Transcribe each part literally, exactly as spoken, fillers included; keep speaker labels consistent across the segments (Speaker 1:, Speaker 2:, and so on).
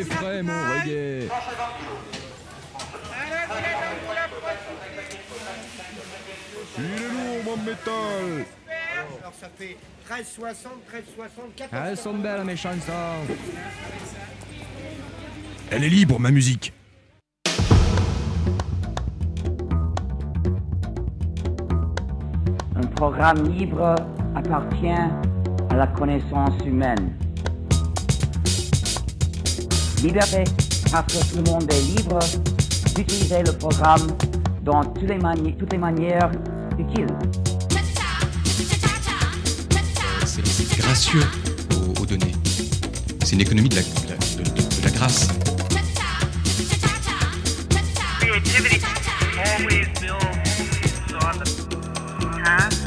Speaker 1: C'est frais, mon reggae. Il est lourd, mon métal.
Speaker 2: Alors ça fait treize soixante, treize soixante, quatorze.
Speaker 1: Elles sont belles, mes chansons. Elle est libre, ma musique.
Speaker 3: Un programme libre appartient à la connaissance humaine. Liberté, parce que tout le monde est libre d'utiliser le programme dans toutes les, mani- toutes les manières utiles.
Speaker 4: C'est, c'est gracieux aux, aux données. C'est une économie de la, de la, de, de, de la grâce.
Speaker 5: Creativity always builds on the past.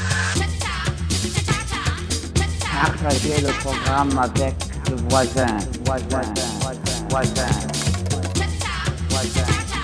Speaker 3: Partager le programme avec le voisin, voisin, voisin, voisin. voisin.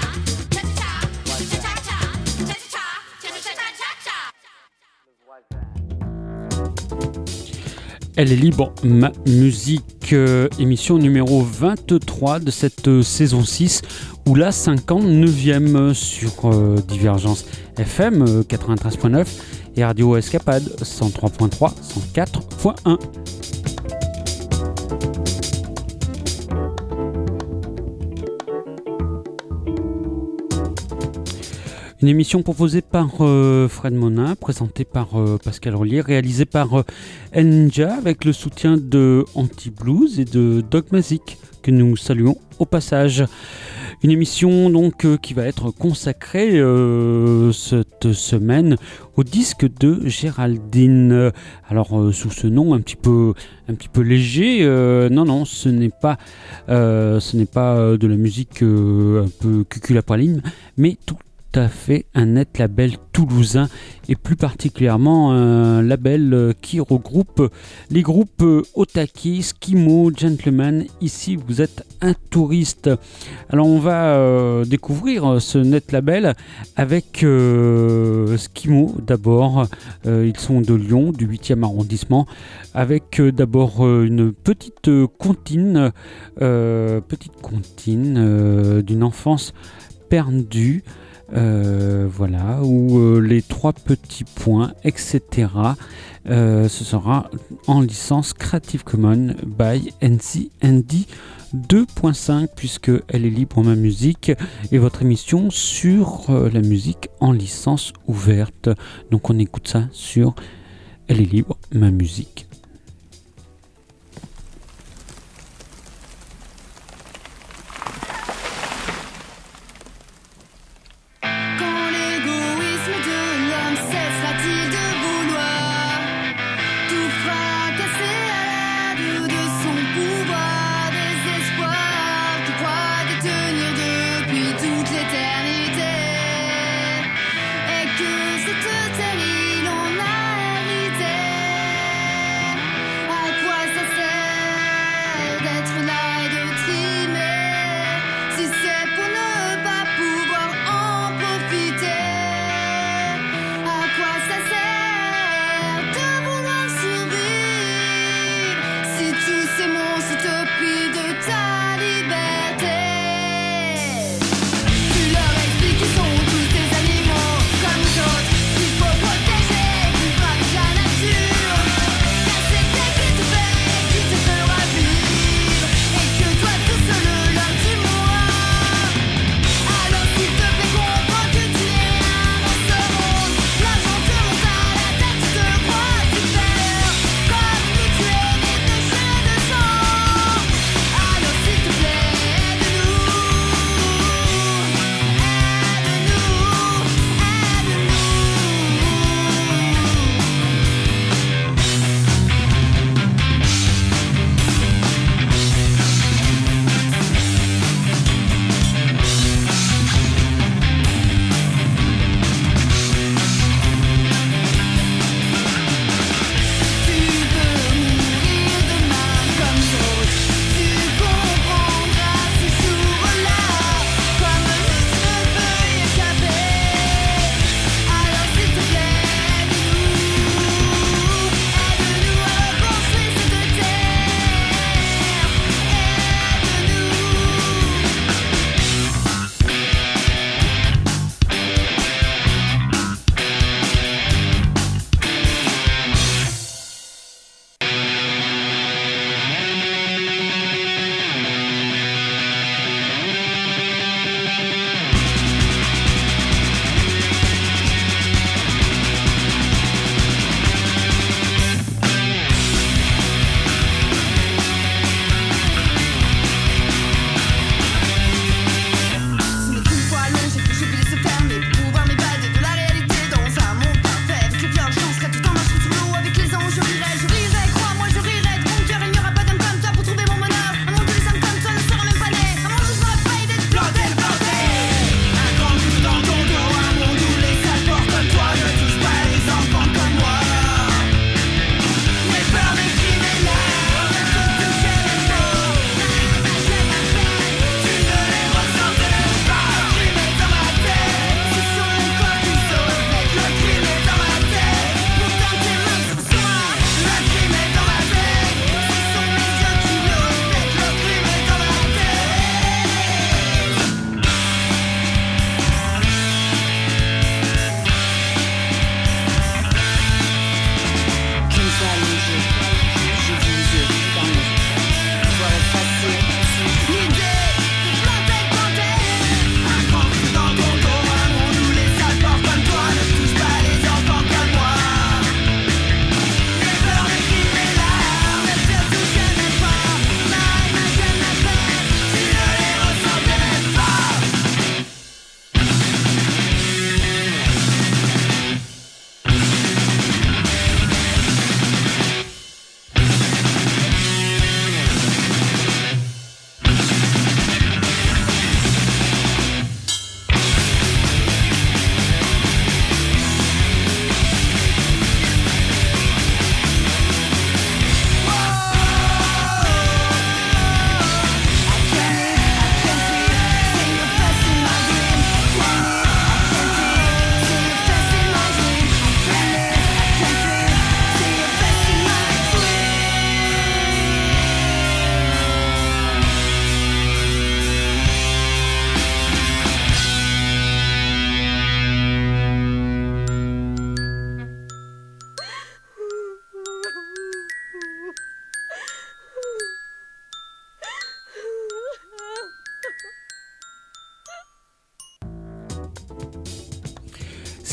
Speaker 6: Elle est libre, ma musique, euh, émission numéro vingt-trois de cette euh, saison six, ou la cinquante-neuvième sur euh, Divergence F M euh, quatre-vingt-treize point neuf et Radio Escapade cent trois point trois, cent quatre point un. Une émission proposée par euh, Fred Monin, présentée par euh, Pascal Rollier, réalisée par euh, El Ninja avec le soutien de Anti-Blues et de Dogmazic, que nous saluons au passage. Une émission donc euh, qui va être consacrée euh, cette semaine au disque de Géraldine. Alors euh, sous ce nom un petit peu, un petit peu léger, euh, non non, ce n'est pas, euh, ce n'est pas de la musique euh, un peu cuculapraline, mais tout à fait un net label toulousain et plus particulièrement un label qui regroupe les groupes Otaki, Skimo, Gentleman. Ici vous êtes un touriste. Alors on va euh, découvrir ce net label avec euh, Skimo d'abord. Euh, ils sont de Lyon, du huitième arrondissement, avec euh, d'abord euh, une petite euh, comptine, euh, petite comptine euh, d'une enfance perdue. Euh, voilà, où euh, les trois petits points, et cetera. Euh, ce sera en licence Creative Commons by N C N D deux point cinq, puisque elle est libre ma musique et votre émission sur euh, la musique en licence ouverte. Donc on écoute ça sur Elle est libre ma musique.
Speaker 7: Et que cette terre il en a hérité.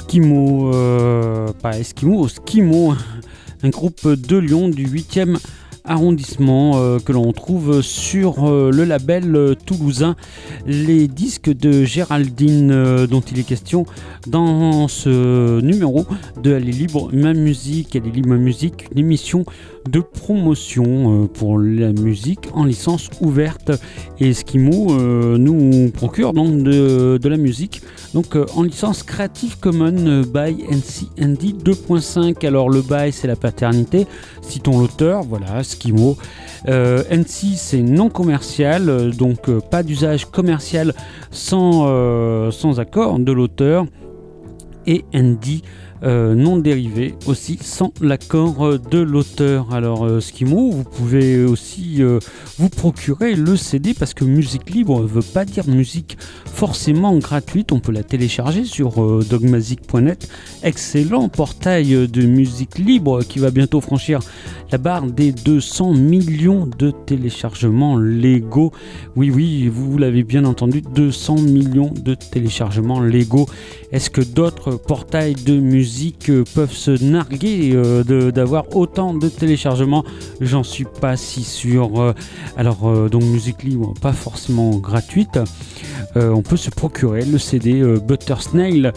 Speaker 6: Eskimo, euh, pas Eskimo, Skimo, un groupe de Lyon du huitième arrondissement euh, que l'on trouve sur euh, le label euh, toulousain Les Disques de Géraldine, euh, dont il est question dans ce numéro de Elle est libre ma musique. Elle est libre ma musique, une émission de promotion euh, pour la musique en licence ouverte, et Eskimo euh, nous procure donc de, de la musique donc euh, en licence Creative Commons by N C N D deux point cinq. Alors le by c'est la paternité, citons l'auteur, voilà, Eskimo. euh, N C c'est non commercial, donc euh, pas d'usage commercial sans, euh, sans accord de l'auteur, et N D Euh, non dérivé aussi sans l'accord euh, de l'auteur. Alors euh, Eskimo, vous pouvez aussi euh, vous procurer le C D, parce que musique libre ne veut pas dire musique forcément gratuite. On peut la télécharger sur euh, dogmazic point net, excellent portail de musique libre qui va bientôt franchir la barre des deux cents millions de téléchargements légaux. Oui oui, vous l'avez bien entendu, deux cents millions de téléchargements légaux. Est-ce que d'autres portails de musique peuvent se narguer euh, de, d'avoir autant de téléchargements? J'en suis pas si sûr. Alors euh, donc musique libre, pas forcément gratuite. Euh, on peut se procurer le C D euh, Butter Snail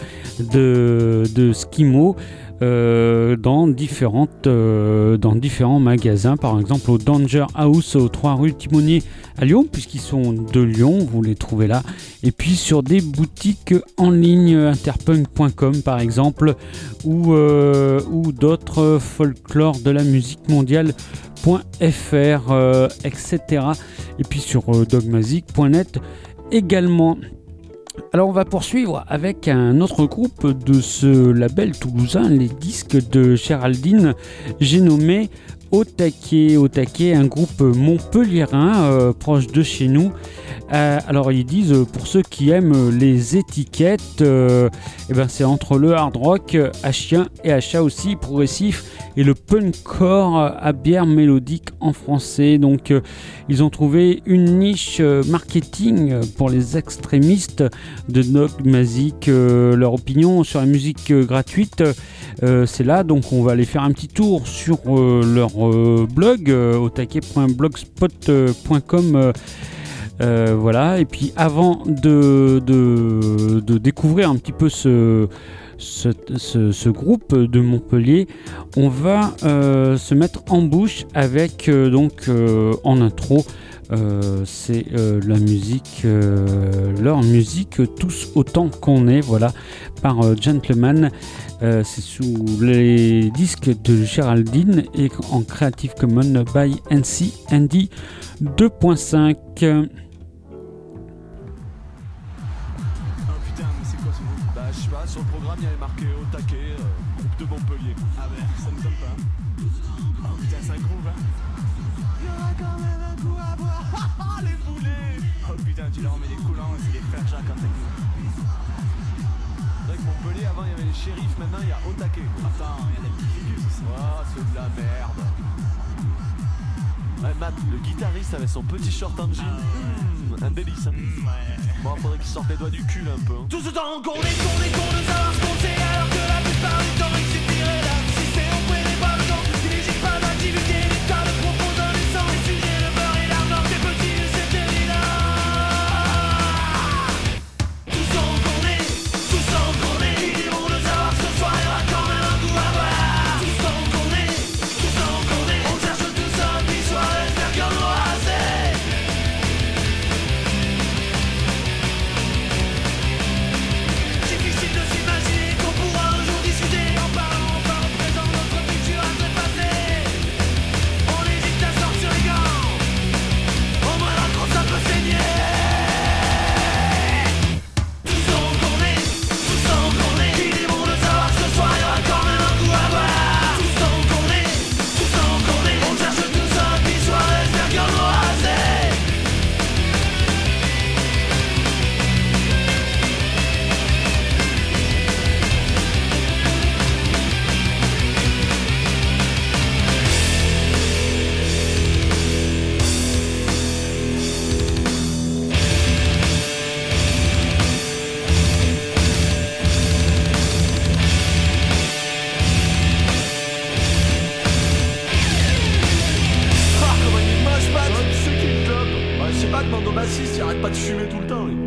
Speaker 6: de, de Skimo euh, dans différentes euh, dans différents magasins, par exemple au Danger House aux trois rue Timonier à Lyon, puisqu'ils sont de Lyon, vous les trouvez là, et puis sur des boutiques en ligne, interpunk point com par exemple, ou, euh, ou d'autres, folklore de la musique mondiale point f r, euh, et cetera. Et puis sur euh, dogmazic point net également. Alors on va poursuivre avec un autre groupe de ce label toulousain, Les Disques de Géraldine, j'ai nommé Au Taquet. Au Taquet, un groupe montpelliérain euh, proche de chez nous. Euh, alors ils disent, euh, pour ceux qui aiment les étiquettes, euh, eh ben, c'est entre le hard rock à chien et à chat aussi progressif et le punkcore à bière mélodique en français. Donc euh, ils ont trouvé une niche euh, marketing pour les extrémistes de Dogmazic. Euh, leur opinion sur la musique euh, gratuite, euh, c'est là, donc on va aller faire un petit tour sur euh, leur euh, blog euh, au taquet point blogspot point com. euh, Euh, voilà, et puis avant de, de, de découvrir un petit peu ce, ce, ce, ce groupe de Montpellier, on va euh, se mettre en bouche avec euh, donc euh, en intro euh, c'est euh, la musique, euh, leur musique Tous autant qu'on est, voilà, par euh, Gentleman. Euh, c'est sous les disques de Géraldine et en Creative Commons by N C N D deux point cinq.
Speaker 7: Sur le programme, il y avait marqué Au Taquet, euh, groupe de Montpellier. Ah ben, ça ne sonne pas. Oh putain, c'est un groupe, hein. Il y aura quand même un coup à boire. Ah, les boulets. Oh putain, tu leur mets des coulants, c'est les frères Jacques en techno. C'est vrai que Montpellier, avant, il y avait les shérifs, maintenant, il y a Au Taquet. Attends, il y a des petits figures aussi. Oh, c'est de la merde. Ouais, Matt, le guitariste avec son petit short en jean. Mmh, un délice, hein. Mmh, ouais. Bon, faudrait qu'il sorte les doigts du cul un peu. Hein. Tout ce temps qu'on est, qu'on est, qu'on de savoir ce qu'on sait, alors que la plupart du temps il suffirait d'assister. On prenait pas le temps, il n'hésite pas d'activité. L'État le propose un essence, les sujets, le beurre et l'argent, c'est petit, c'est évident. Tout ce qu'on est, tout ce qu'on est, ils diront de savoir que ce soir il y aura quand même un coup à boire. Tout ce qu'on est, tout ce qu'on est, on cherche tout ça, puis soir et faire comme l'oasis. Difficile de s'imaginer qu'on pourra un jour discuter en parlant bassiste, il arrête pas de fumer tout le temps. Lui.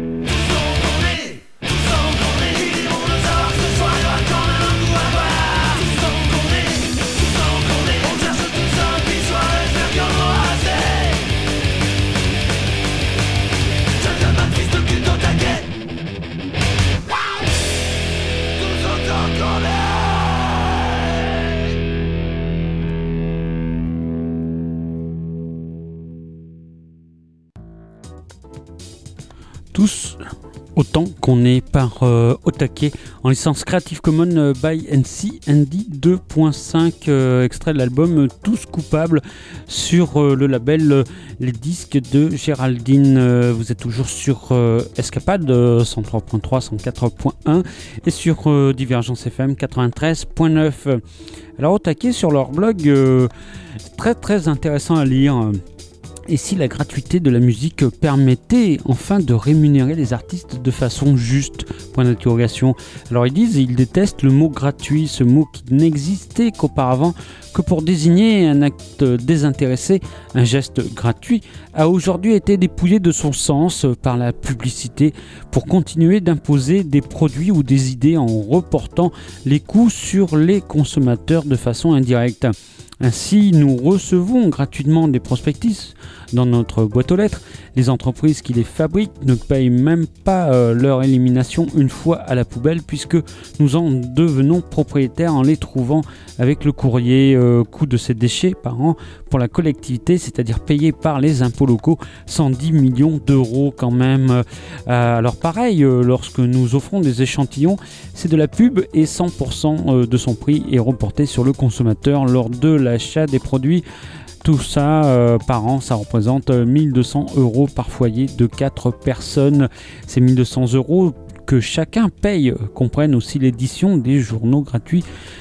Speaker 6: Tous autant qu'on est par euh, au taquet en licence Creative Commons euh, by N C N D deux point cinq, euh, extrait de l'album euh, Tous Coupables sur euh, le label euh, Les Disques de Géraldine. Euh, vous êtes toujours sur euh, Escapade euh, cent trois point trois, cent quatre point un et sur euh, Divergence F M quatre-vingt-treize point neuf. Alors au taquet sur leur blog, euh, très très intéressant à lire. Et si la gratuité de la musique permettait enfin de rémunérer les artistes de façon juste ? Point d'interrogation. Alors ils disent, ils détestent le mot gratuit, ce mot qui n'existait qu'auparavant que pour désigner un acte désintéressé, un geste gratuit, a aujourd'hui été dépouillé de son sens par la publicité pour continuer d'imposer des produits ou des idées en reportant les coûts sur les consommateurs de façon indirecte. Ainsi, nous recevons gratuitement des prospectus dans notre boîte aux lettres. Les entreprises qui les fabriquent ne payent même pas euh, leur élimination une fois à la poubelle puisque nous en devenons propriétaires en les trouvant avec le courrier. Euh, coût de ces déchets par an pour la collectivité, c'est-à-dire payé par les impôts locaux, cent dix millions d'euros quand même. Euh, alors pareil, euh, lorsque nous offrons des échantillons, c'est de la pub et cent pour cent de son prix est reporté sur le consommateur lors de l'achat des produits. Tout ça euh, par an, ça représente mille deux cents euros par foyer de quatre personnes. Ces mille deux cents euros que chacun paye comprennent aussi l'édition des journaux gratuits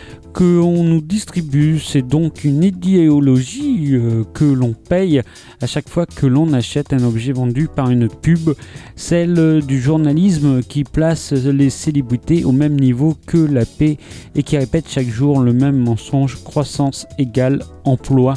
Speaker 6: qu'on nous distribue. C'est donc une idéologie euh, que l'on paye à chaque fois que l'on achète un objet vendu par une pub, celle du journalisme qui place les célébrités au même niveau que la paix et qui répète chaque jour le même mensonge: croissance égale emploi.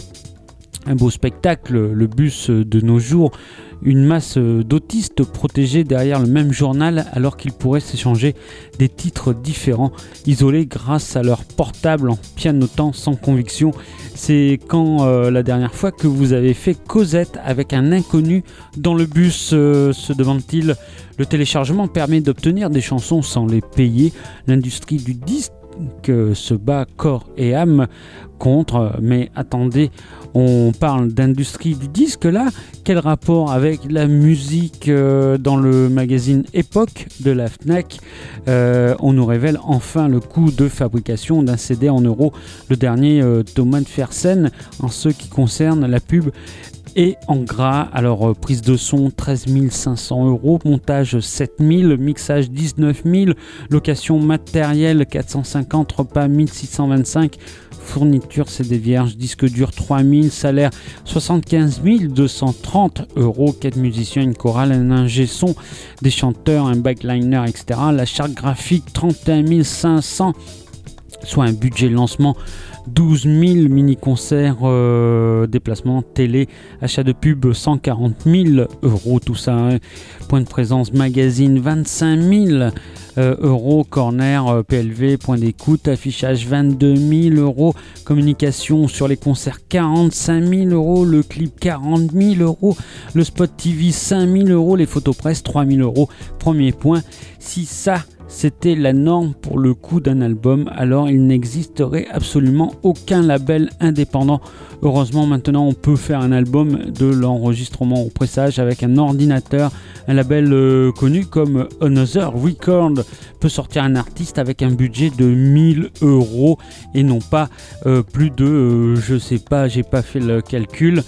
Speaker 6: Un beau spectacle, le bus de nos jours, une masse d'autistes protégés derrière le même journal alors qu'ils pourraient s'échanger des titres différents, isolés grâce à leur portable en pianotant sans conviction. C'est quand euh, la dernière fois que vous avez fait causette avec un inconnu dans le bus, euh, se demande-t-il. Le téléchargement permet d'obtenir des chansons sans les payer. L'industrie du disque que se bat corps et âme contre, mais attendez, on parle d'industrie du disque là, quel rapport avec la musique? euh, Dans le magazine Époque de la Fnac, euh, on nous révèle enfin le coût de fabrication d'un C D en euros, le dernier euh, Thomas Fersen en ce qui concerne la pub. Et en gras, alors euh, prise de son treize mille cinq cents euros, montage sept mille, mixage dix-neuf mille, location matérielle quatre cent cinquante, repas mille six cent vingt-cinq, fourniture C D vierge, disque dur trois mille, salaire soixante-quinze mille deux cent trente euros, quatre musiciens, une chorale, un ingé son, des chanteurs, un backliner, et cetera. La charte graphique trente et un mille cinq cents, soit un budget de lancement douze mille, mini-concerts, euh, déplacements, télé, achat de pub cent quarante mille euros, tout ça, hein. Point de présence magazine vingt-cinq mille euh, euros, corner, euh, P L V, point d'écoute, affichage vingt-deux mille euros, communication sur les concerts quarante-cinq mille euros, le clip quarante mille euros, le spot T V cinq mille euros, les photos presse trois mille euros. Premier point, si ça c'était la norme pour le coût d'un album, alors il n'existerait absolument aucun label indépendant. Heureusement, maintenant, on peut faire un album de l'enregistrement au pressage avec un ordinateur. Un label euh, connu comme Another Record peut sortir un artiste avec un budget de mille euros et non pas euh, plus de, euh, je sais pas, j'ai pas fait le calcul,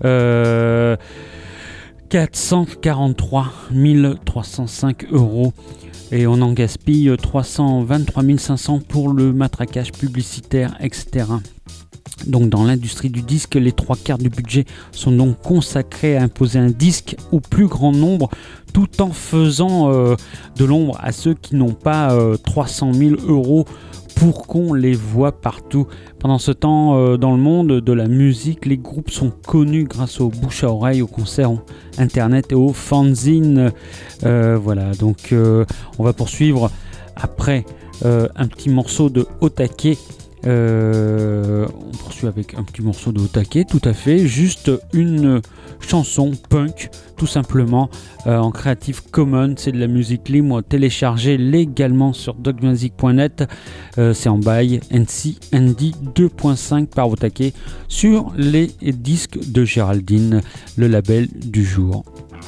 Speaker 6: euh, quatre cent quarante-trois mille trois cent cinq euros. Et on en gaspille trois cent vingt-trois mille cinq cents pour le matraquage publicitaire, et cetera. Donc dans l'industrie du disque, les trois quarts du budget sont donc consacrés à imposer un disque au plus grand nombre, tout en faisant euh, de l'ombre à ceux qui n'ont pas euh, trois cent mille euros pour qu'on les voit partout. Pendant ce temps, euh, dans le monde de la musique, les groupes sont connus grâce aux bouche à oreille, aux concerts internet et aux fanzines. Euh, voilà, donc euh, on va poursuivre après euh, un petit morceau de Otake. Euh, on poursuit avec un petit morceau de Otake, tout à fait, juste une chanson punk, tout simplement, euh, en Creative Commons. C'est de la musique libre téléchargée légalement sur dogmazic point net. Euh, c'est en bail N C N D deux point cinq par Otake sur les disques de Géraldine, le label du jour.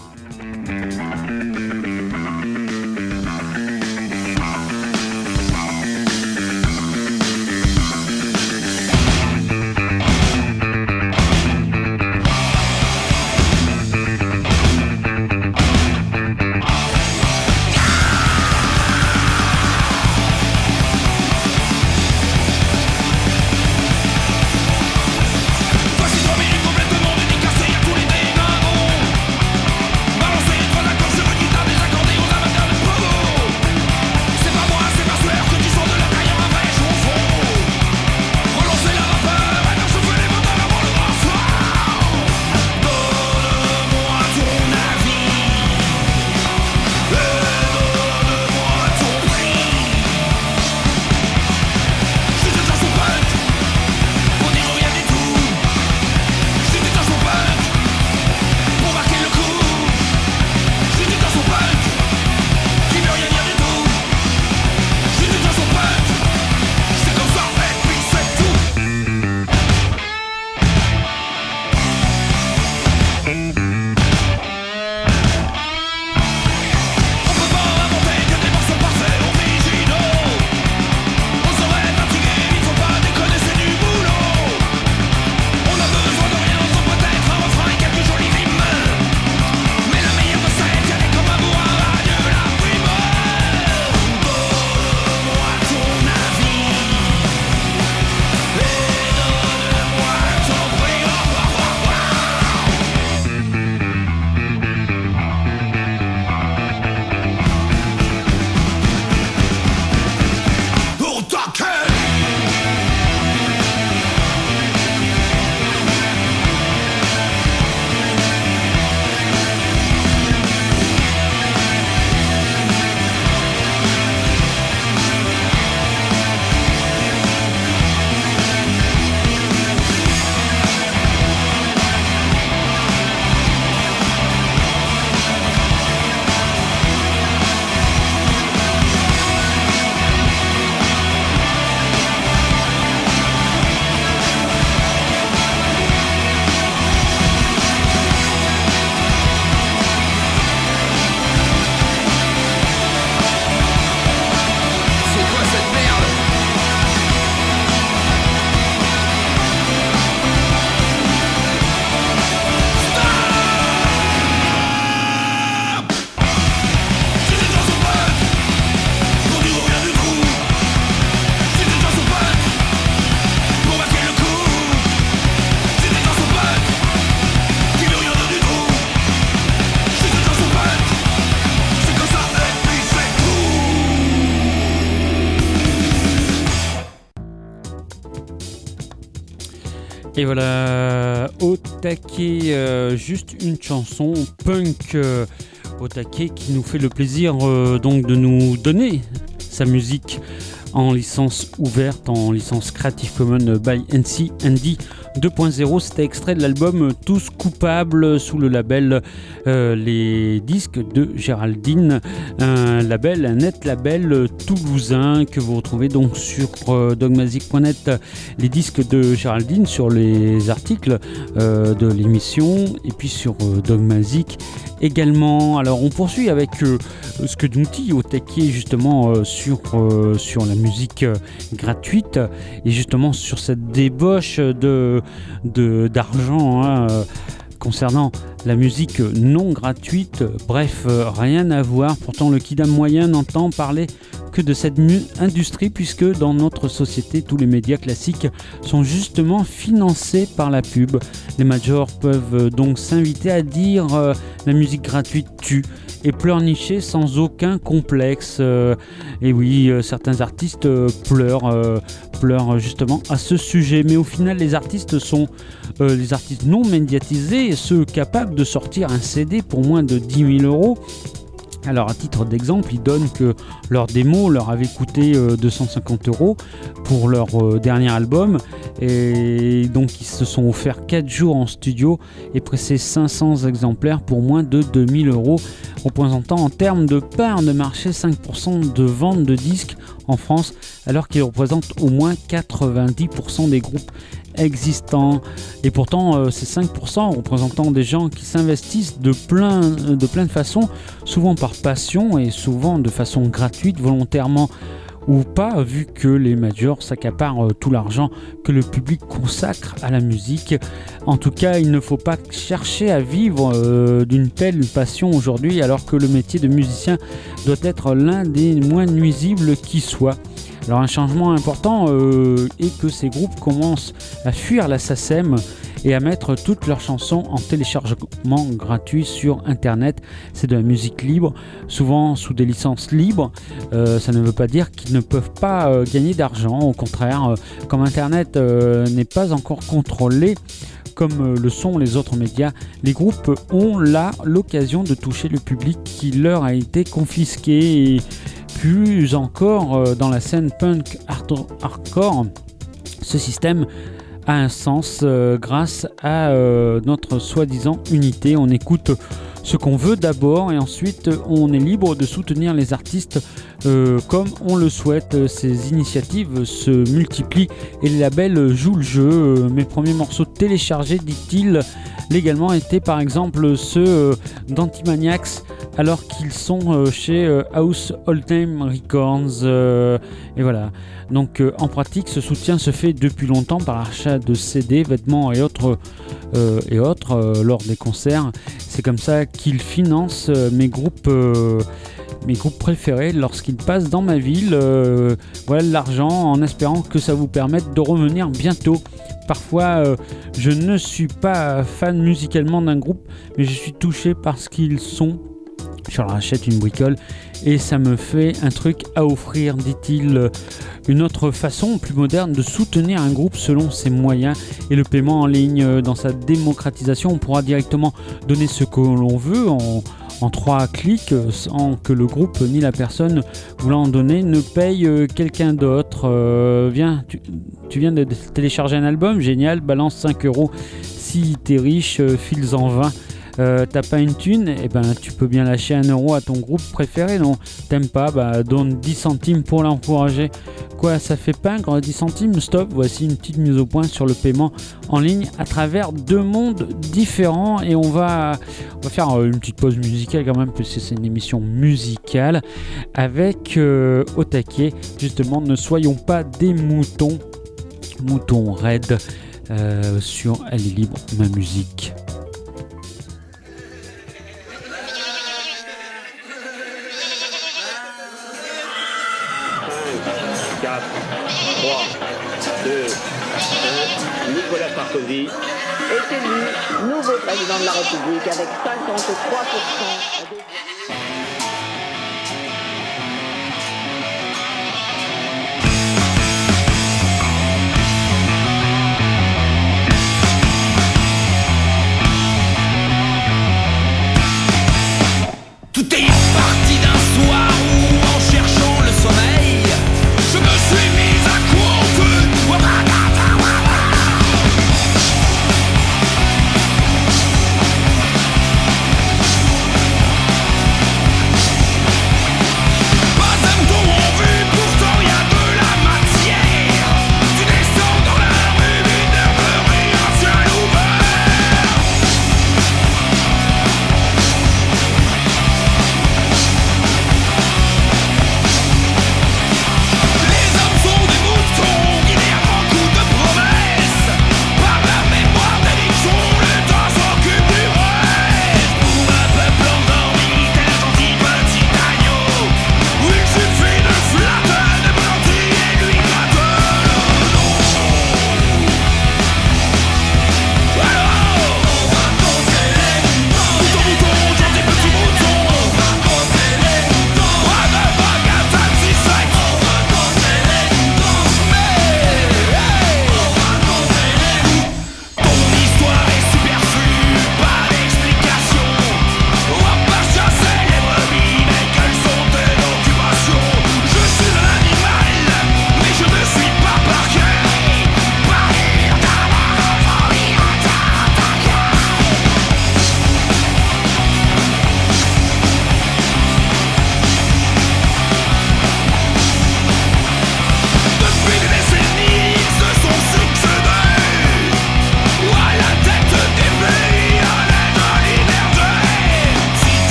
Speaker 6: Et voilà, Otake, euh, juste une chanson punk euh, Otake qui nous fait le plaisir euh, donc de nous donner sa musique en licence ouverte, en licence Creative Commons by N C N D deux point zéro. C'était extrait de l'album Tous Coupables sous le label euh, Les Disques de Géraldine, un label, un net label toulousain que vous retrouvez donc sur euh, dogmazic point net. Les Disques de Géraldine sur les articles euh, de l'émission et puis sur euh, Dogmazic également. Alors on poursuit avec euh, ce que nous dit Otake justement euh, sur, euh, sur la musique euh, gratuite et justement sur cette débauche de, de, d'argent hein, euh, concernant la musique non gratuite. Bref, euh, rien à voir. Pourtant le kidam moyen n'entend parler que de cette mu- industrie, puisque dans notre société, tous les médias classiques sont justement financés par la pub. Les majors peuvent donc s'inviter à dire euh, la musique gratuite tue et pleurnicher sans aucun complexe. Euh, et oui, euh, certains artistes euh, pleurent, euh, pleurent justement à ce sujet. Mais au final, les artistes sont euh, les artistes non médiatisés, ceux capables de sortir un C D pour moins de dix mille euros. Alors à titre d'exemple, ils donnent que leur démo leur avait coûté euh, deux cent cinquante euros pour leur euh, dernier album, et donc ils se sont offerts quatre jours en studio et pressé cinq cents exemplaires pour moins de deux mille euros, représentant en termes de part de marché cinq pour cent de vente de disques en France, alors qu'ils représentent au moins quatre-vingt-dix pour cent des groupes existants. Et pourtant, euh, ces cinq pour cent représentant des gens qui s'investissent de plein, de plein de façons, souvent par passion et souvent de façon gratuite, volontairement ou pas, vu que les majors s'accaparent euh, tout l'argent que le public consacre à la musique. En tout cas, il ne faut pas chercher à vivre euh, d'une telle passion aujourd'hui, alors que le métier de musicien doit être l'un des moins nuisibles qui soit. Alors un changement important euh, est que ces groupes commencent à fuir la S A C E M et à mettre toutes leurs chansons en téléchargement gratuit sur internet. C'est de la musique libre, souvent sous des licences libres. Euh, ça ne veut pas dire qu'ils ne peuvent pas euh, gagner d'argent. Au contraire, euh, comme internet euh, n'est pas encore contrôlé comme le sont les autres médias, les groupes ont là l'occasion de toucher le public qui leur a été confisqué. Et plus encore dans la scène punk hardcore, ce système a un sens euh, grâce à euh, notre soi-disant unité. On écoute ce qu'on veut d'abord et ensuite on est libre de soutenir les artistes euh, comme on le souhaite. Ces initiatives se multiplient et les labels jouent le jeu. Mes premiers morceaux téléchargés, dit-il légalement, étaient par exemple ceux euh, d'Antimaniacs, alors qu'ils sont euh, chez euh, House Oldtime Records. Euh, et voilà. Donc euh, en pratique, ce soutien se fait depuis longtemps par l'achat de C D, vêtements et autres, euh, et autres euh, lors des concerts. C'est comme ça qu'ils financent euh, mes groupes, euh, mes groupes préférés lorsqu'ils passent dans ma ville. Euh, voilà l'argent, en espérant que ça vous permette de revenir bientôt. Parfois, euh, je ne suis pas fan musicalement d'un groupe, mais je suis touché par ce qu'ils sont. Je leur achète une bricole et ça me fait un truc à offrir, dit-il. Une autre façon plus moderne de soutenir un groupe selon ses moyens et le paiement en ligne. Dans sa démocratisation, on pourra directement donner ce que l'on veut en, en trois clics sans que le groupe ni la personne voulant en donner ne paye quelqu'un d'autre. Euh, viens, tu, tu viens de télécharger un album, génial, balance cinq euros. Si t'es riche, files-en vingt. Euh, t'as pas une thune, et ben tu peux bien lâcher un euro à ton groupe préféré. Non, t'aimes pas, bah donne dix centimes pour l'encourager. Quoi, ça fait peindre dix centimes? Stop, voici une petite mise au point sur le paiement en ligne à travers deux mondes différents. Et on va, on va faire une petite pause musicale quand même, parce que c'est une émission musicale avec euh, au taquet, justement, ne soyons pas des moutons, moutons raides euh, sur Elle est libre, ma musique.
Speaker 8: quatre, trois, deux, un. Nicolas Sarkozy
Speaker 9: est élu nouveau président de la République avec cinquante-trois pour cent.
Speaker 10: Tout est parti d'un soir où, en cherchant le sommeil, je me suis mis à coups au feu.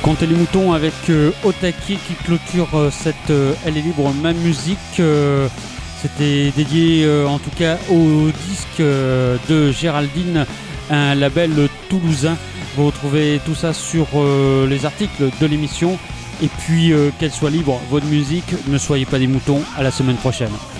Speaker 6: Comptez les moutons avec euh, Otake qui clôture euh, cette euh, Elle est libre, ma musique. Euh, c'était dédié euh, en tout cas au disque euh, de Géraldine, un label toulousain. Vous retrouvez tout ça sur euh, les articles de l'émission. Et puis euh, qu'elle soit libre, votre musique, ne soyez pas des moutons. À la semaine prochaine.